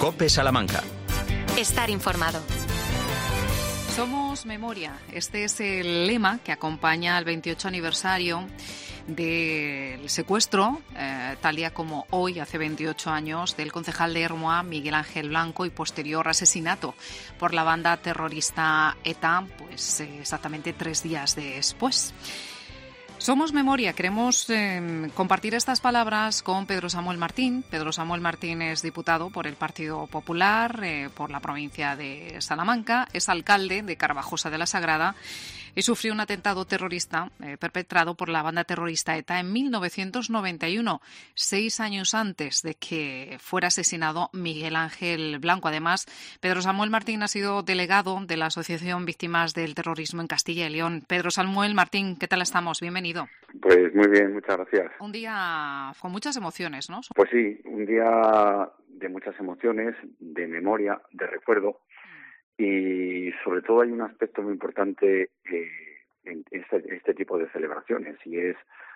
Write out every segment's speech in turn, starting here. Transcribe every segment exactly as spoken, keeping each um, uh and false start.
COPE Salamanca. Estar informado. Somos memoria. Este es el lema que acompaña al veintiocho aniversario del secuestro, eh, tal día como hoy, hace veintiocho años, del concejal de Ermua, Miguel Ángel Blanco, y posterior asesinato por la banda terrorista ETA, pues eh, exactamente tres días después. Somos memoria. Queremos eh, compartir estas palabras con Pedro Samuel Martín. Pedro Samuel Martín es diputado por el Partido Popular, eh, por la provincia de Salamanca, es alcalde de Carvajosa de la Sagrada y sufrió un atentado terrorista eh, perpetrado por la banda terrorista ETA en mil novecientos noventa y uno, seis años antes de que fuera asesinado Miguel Ángel Blanco. Además, Pedro Samuel Martín ha sido delegado de la Asociación Víctimas del Terrorismo en Castilla y León. Pedro Samuel Martín, ¿qué tal estamos? Bienvenido. Pues muy bien, muchas gracias. Un día con muchas emociones, ¿no? Pues sí, un día de muchas emociones, de memoria, de recuerdo. Y sobre todo hay un aspecto muy importante eh, en este, este tipo de celebraciones, y es,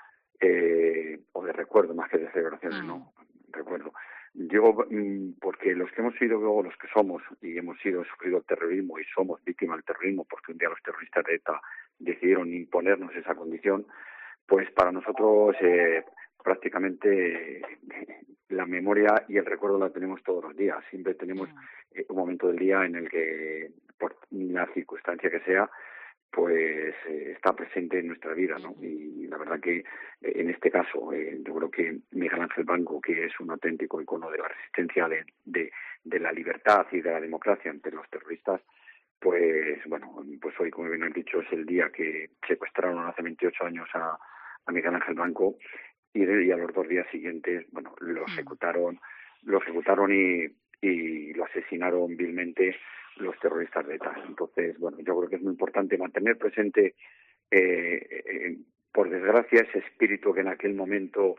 eh, o de recuerdo más que de celebraciones, mm. no, recuerdo. Yo, porque los que hemos sido, o los que somos, y hemos sido, sufrido el terrorismo y somos víctimas del terrorismo, porque un día los terroristas de ETA decidieron imponernos esa condición, pues para nosotros eh, prácticamente la memoria y el recuerdo la tenemos todos los días. Siempre tenemos eh, un momento del día en el que, por la circunstancia que sea, pues eh, está presente en nuestra vida, ¿no? Y la verdad que eh, en este caso, eh, yo creo que Miguel Ángel Blanco, que es un auténtico icono de la resistencia de, de, de la libertad y de la democracia ante los terroristas, pues bueno, pues hoy, como bien han dicho, es el día que secuestraron hace veintiocho años a, a Miguel Ángel Blanco, y, de, y a los dos días siguientes, bueno, lo ejecutaron, lo ejecutaron y, y lo asesinaron vilmente los terroristas de ETA. Entonces, bueno, yo creo que es muy importante mantener presente, eh, eh, por desgracia, ese espíritu que en aquel momento,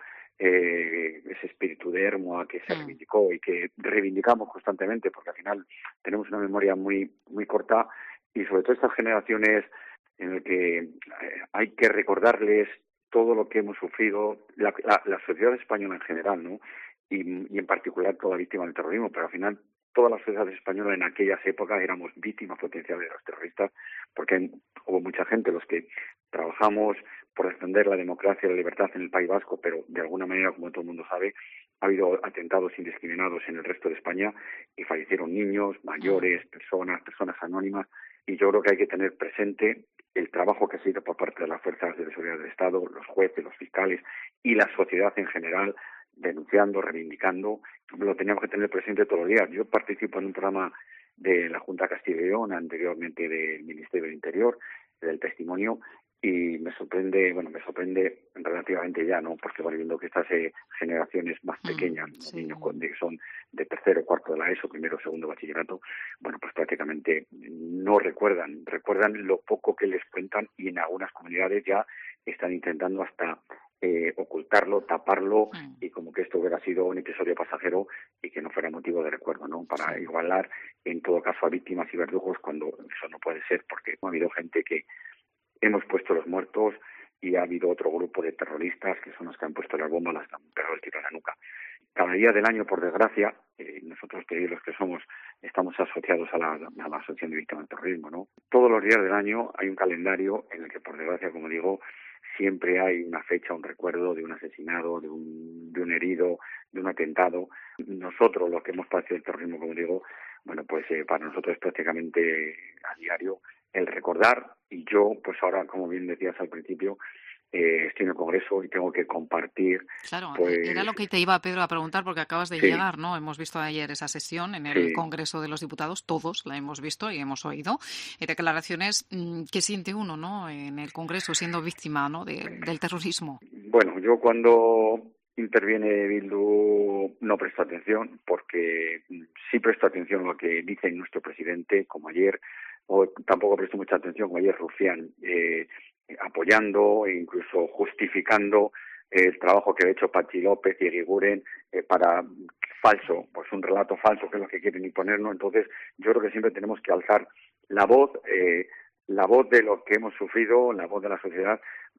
eh, ese espíritu de Ermua que se reivindicó y que reivindicamos constantemente, porque al final tenemos una memoria muy, muy corta, y sobre todo estas generaciones en las que eh, hay que recordarles todo lo que hemos sufrido, la, la, la sociedad española en general, ¿no? Y, y en particular toda víctima del terrorismo, pero al final toda la sociedad española en aquellas épocas éramos víctimas potenciales de los terroristas, porque hubo mucha gente, los que trabajamos por defender la democracia y la libertad en el País Vasco, pero de alguna manera, como todo el mundo sabe, ha habido atentados indiscriminados en el resto de España y fallecieron niños, mayores, personas, personas anónimas, y yo creo que hay que tener presente el trabajo que ha sido por parte de las fuerzas de seguridad del Estado, los jueces, los fiscales y la sociedad en general, denunciando, reivindicando. Lo teníamos que tener presente todos los días. Yo participo en un programa de la Junta de Castilla y León, anteriormente del Ministerio del Interior, del Testimonio, y me sorprende, bueno, me sorprende relativamente ya, ¿no? Porque voy viendo que estas eh, generaciones más pequeñas, mm, sí. niños que son de tercero, cuarto de la ESO, primero, segundo bachillerato, bueno, pues prácticamente no recuerdan, recuerdan lo poco que les cuentan, y en algunas comunidades ya están intentando hasta eh, ocultarlo, taparlo, mm. y como que esto hubiera sido un episodio pasajero y que no fuera motivo de recuerdo, ¿no? Para sí. igualar, en todo caso, a víctimas y verdugos, cuando eso no puede ser, porque ha habido gente que hemos puesto los muertos y ha habido otro grupo de terroristas que son los que han puesto las bombas, las han pegado el tiro en la nuca. Cada día del año, por desgracia, eh, nosotros que los que somos estamos asociados a la, a la Asociación de Víctimas del Terrorismo, ¿no? Todos los días del año hay un calendario en el que, por desgracia, como digo, siempre hay una fecha, un recuerdo de un asesinado, de un, de un herido, de un atentado. Nosotros, los que hemos padecido el terrorismo, como digo, bueno, pues eh, para nosotros es prácticamente a diario el recordar, y yo, pues ahora, como bien decías al principio, eh, estoy en el Congreso y tengo que compartir. Claro, pues, era lo que te iba, Pedro, a preguntar, porque acabas de sí. llegar, ¿no? Hemos visto ayer esa sesión en el sí. Congreso de los Diputados, todos la hemos visto y hemos oído eh, declaraciones que siente uno, ¿no? En el Congreso, siendo víctima, ¿no? de, del terrorismo. Bueno, yo cuando interviene Bildu no presto atención, porque sí presto atención a lo que dice nuestro presidente, como ayer, o tampoco presto mucha atención, como ayer Rufián, eh, apoyando e incluso justificando el trabajo que ha hecho Patxi López y Eguiguren eh, para falso, pues un relato falso, que es lo que quieren imponernos. Entonces, yo creo que siempre tenemos que alzar la voz, eh, la voz de lo que hemos sufrido, la voz de la sociedad,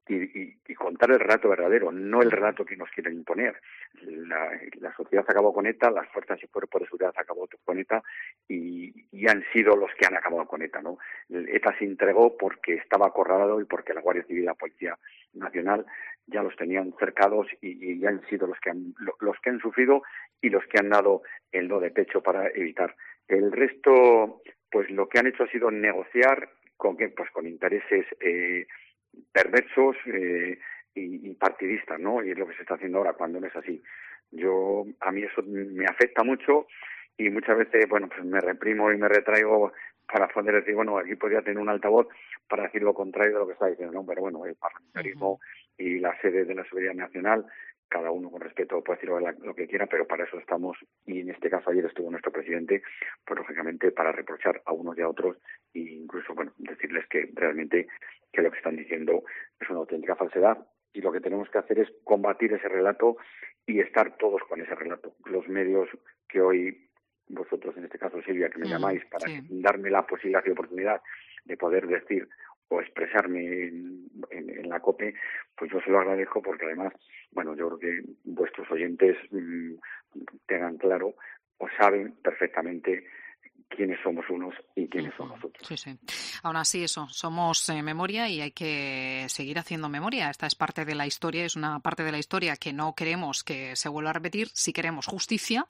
y, y, y contar el relato verdadero, no el relato que nos quieren imponer. La, la sociedad acabó con ETA, las fuerzas y cuerpos de seguridad acabó con ETA y, y han sido los que han acabado con ETA, ¿no? ETA se entregó porque estaba acorralado y porque la Guardia Civil y la Policía Nacional ya los tenían cercados y, y han sido los que han, los que han sufrido y los que han dado el do de pecho para evitar. El resto, pues lo que han hecho ha sido negociar con qué, pues con intereses eh, perversos eh, y, y partidistas, ¿no? Y es lo que se está haciendo ahora cuando no es así. Yo, a mí eso me afecta mucho y muchas veces, bueno, pues me reprimo y me retraigo para poder decir, bueno, aquí podría tener un altavoz para decir lo contrario de lo que está diciendo, ¿no? Pero bueno, el parlamentarismo uh-huh. y la sede de la soberanía nacional, cada uno con respeto puede decir lo, lo que quiera, pero para eso estamos, y en este caso ayer estuvo nuestro presidente, pues lógicamente para reprochar a unos y a otros e incluso, bueno, decirles que realmente que lo que están diciendo es una auténtica falsedad y lo que tenemos que hacer es combatir ese relato y estar todos con ese relato. Los medios que hoy, vosotros en este caso Silvia, que me mm, llamáis para sí. darme la posibilidad y oportunidad de poder decir o expresarme en, en, en la COPE, pues yo se lo agradezco porque además, bueno, yo creo que vuestros oyentes mmm, tengan claro o saben perfectamente quiénes somos unos y quiénes uh-huh. somos otros. Sí, sí. Aún así, eso, somos eh, memoria y hay que seguir haciendo memoria. Esta es parte de la historia, es una parte de la historia que no queremos que se vuelva a repetir. Sí queremos justicia,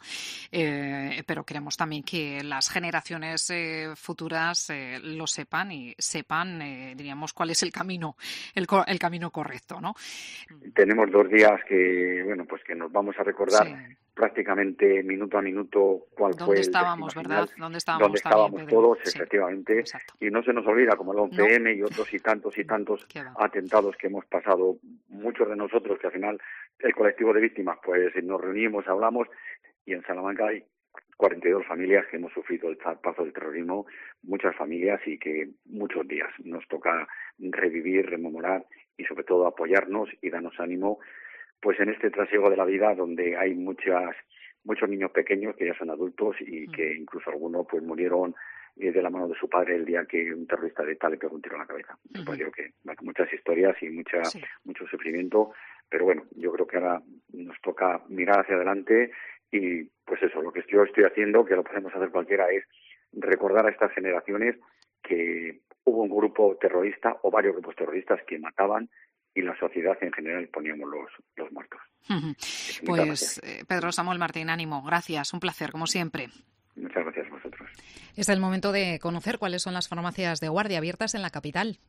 eh, pero queremos también que las generaciones eh, futuras eh, lo sepan y sepan, eh, diríamos, cuál es el camino, el, el camino correcto, ¿no? Tenemos dos días que, bueno, pues que nos vamos a recordar. Sí. Prácticamente minuto a minuto cuál fue el estábamos, ¿verdad? Final, ¿Dónde estábamos? Donde estábamos bien, todos, sí, efectivamente, exacto. Y no se nos olvida, como el once eme no. y otros y tantos y tantos atentados que hemos pasado, muchos de nosotros, que al final el colectivo de víctimas, pues nos reunimos, hablamos, y en Salamanca hay cuarenta y dos familias que hemos sufrido el paso del terrorismo, muchas familias, y que muchos días nos toca revivir, rememorar y sobre todo apoyarnos y darnos ánimo, pues en este trasiego de la vida donde hay muchas muchos niños pequeños que ya son adultos y que incluso algunos pues murieron eh, de la mano de su padre el día que un terrorista de tal le pegó un tiro en la cabeza. Uh-huh. Pues digo que bueno, muchas historias y mucha sí. mucho sufrimiento, pero bueno, yo creo que ahora nos toca mirar hacia adelante y pues eso, lo que yo estoy haciendo, que lo podemos hacer cualquiera, es recordar a estas generaciones que hubo un grupo terrorista o varios grupos terroristas que mataban y la sociedad en general poníamos los, los muertos. Uh-huh. Pues eh, Pedro Samuel Martín, ánimo, gracias, un placer, como siempre. Muchas gracias a vosotros. Es el momento de conocer cuáles son las farmacias de guardia abiertas en la capital.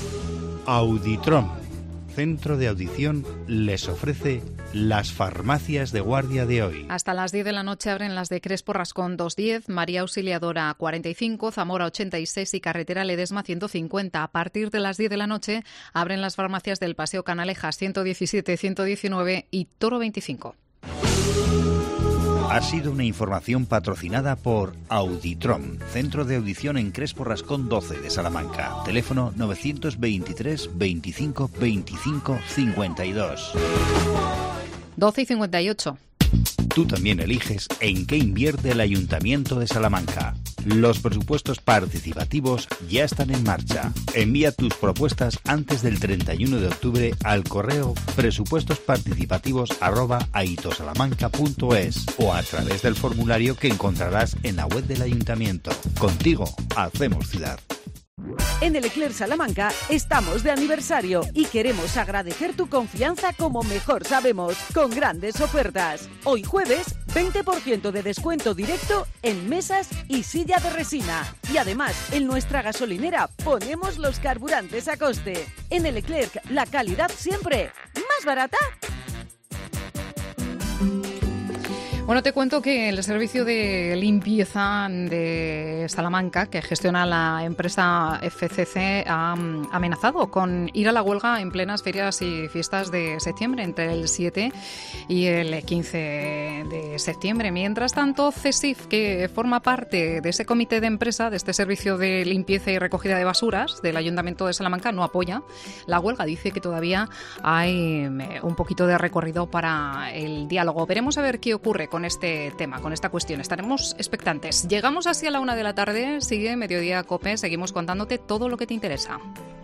Auditrom, centro de audición, les ofrece las farmacias de guardia de hoy. Hasta las diez de la noche abren las de Crespo Rascón doscientos diez, María Auxiliadora cuarenta y cinco, Zamora ochenta y seis y Carretera Ledesma ciento cincuenta. A partir de las diez de la noche abren las farmacias del Paseo Canalejas ciento diecisiete, ciento diecinueve y Toro veinticinco. Ha sido una información patrocinada por Auditrom, centro de audición en Crespo Rascón doce de Salamanca. Teléfono novecientos veintitrés, veinticinco, veinticinco, cincuenta y dos. doce y cincuenta y ocho. Tú también eliges en qué invierte el Ayuntamiento de Salamanca. Los presupuestos participativos ya están en marcha. Envía tus propuestas antes del treinta y uno de octubre al correo presupuestosparticipativos arroba aitosalamanca punto es o a través del formulario que encontrarás en la web del Ayuntamiento. Contigo hacemos ciudad. En el Leclerc Salamanca estamos de aniversario y queremos agradecer tu confianza como mejor sabemos, con grandes ofertas. Hoy jueves, veinte por ciento de descuento directo en mesas y silla de resina. Y además, en nuestra gasolinera ponemos los carburantes a coste. En el Leclerc, la calidad siempre más barata. Bueno, te cuento que el servicio de limpieza de Salamanca, que gestiona la empresa F C C, ha amenazado con ir a la huelga en plenas ferias y fiestas de septiembre, entre el siete y el quince de septiembre. Mientras tanto, CESIF, que forma parte de ese comité de empresa, de este servicio de limpieza y recogida de basuras del Ayuntamiento de Salamanca, no apoya la huelga. Dice que todavía hay un poquito de recorrido para el diálogo. Veremos a ver qué ocurre con este tema, con esta cuestión. Estaremos expectantes. Llegamos así a la una de la tarde. Sigue Mediodía COPE. Seguimos contándote todo lo que te interesa.